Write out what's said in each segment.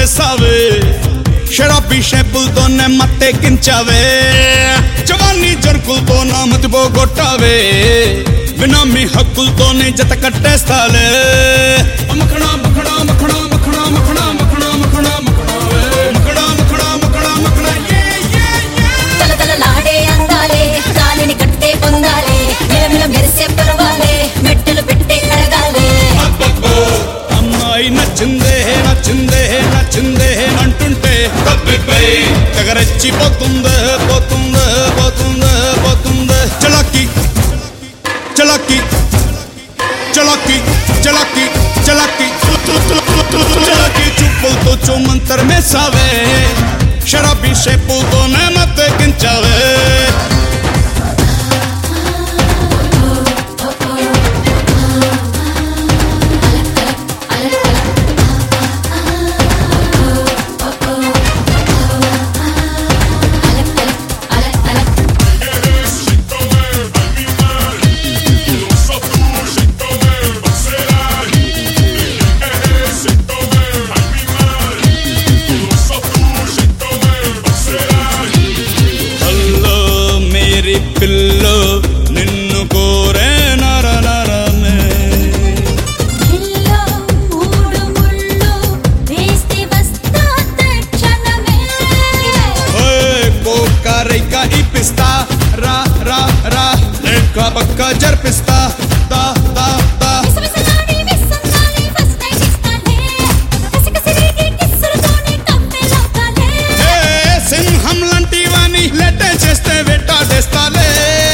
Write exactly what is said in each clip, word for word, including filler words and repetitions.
వేసావే షరాబీ షేపులతోనే మత్తెక్కించావే జవానీ జరుకులతో నా మతి పోగొట్టావే బినామీ హక్కులతోనే జత కట్టేస్తాలే మఖడా మఖడా మఖడా మఖడా మఖడా మఖడా మఖడా మఖడా మఖడా మఖడా మఖడా ఏ ఏ తలతలలాడే అందాలే కాలిని కట్టే పొందాలే నిలమిల మెరిసే పర్వాలే మెట్టలు పెట్టే కడగాలే అమ్మాయి నచ్చిందే నచ్చిందే నచ్చిందే అంటుంటే తప్పిపై తెగరెచ్చిపోతుందే పోతుందే పోతుందే పోతుందే చలాకి చలాకి చలాకి చలాకి చలాకి చలాకి చూపులతో చూమంతర్ మేసావే షరాబీ షేపులతోనే మత్తెక్కించావే పిల్లో నిన్ను కోరే నర నరమే కోకారైక ఇప్పిస్తా రా రా రా లేక పక్క జరిపిస్తా దా దా దా సింహం లాంటి వాణి లెట్టే చేస్తే వెట్టాడేస్తాలే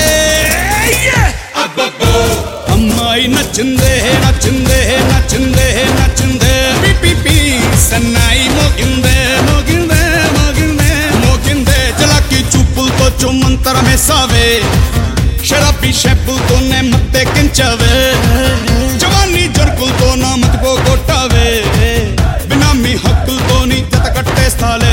అమ్మాయి నచ్చిందే నచ్చిందే నచ్చిందే నచ్చిందే పిపి సన్నాయి మోగిందే మోగిందే మోగిందే మోగిందే చలాకి చూపులతో చుమ్మంతరమే సావే షరాబీ షేపులతోనే మత్తెక్కించావే జవానీ జరుకులతో నా మతి పోగొట్టావే బినామీ హక్కులతోని జత కట్టేస్తాలే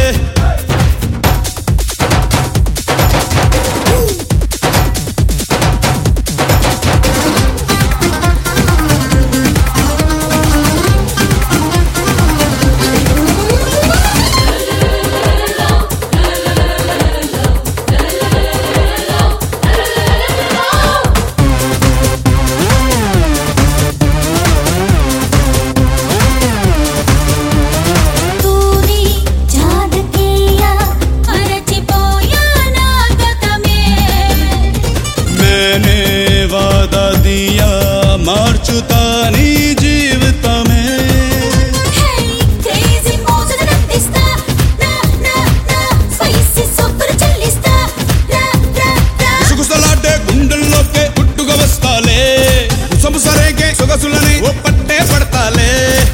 మార్చుతా నీ జీవితమే సుగుసలాడే గుండెల్లోకే పుట్టుగా వస్తాలే సొగసరేగే సొగసులని ఓ పట్టే పడతాలే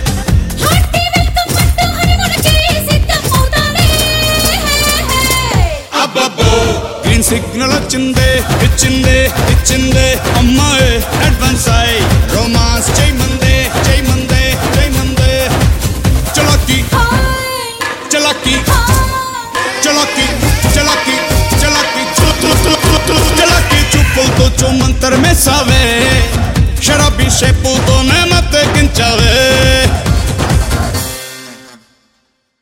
గ్రీన్ సిగ్నల్ వచ్చిందే ఇచ్చిందే ఇచ్చిందే అమ్మాయి అడ్వాన్స్ అయి రొమాన్స్ చేయమందే చేయమందే చేయమందే చలాకి చలాకి చలాకి చలాకి చలాకి చలాకి చూపులతో చూమంతర్ మేసావే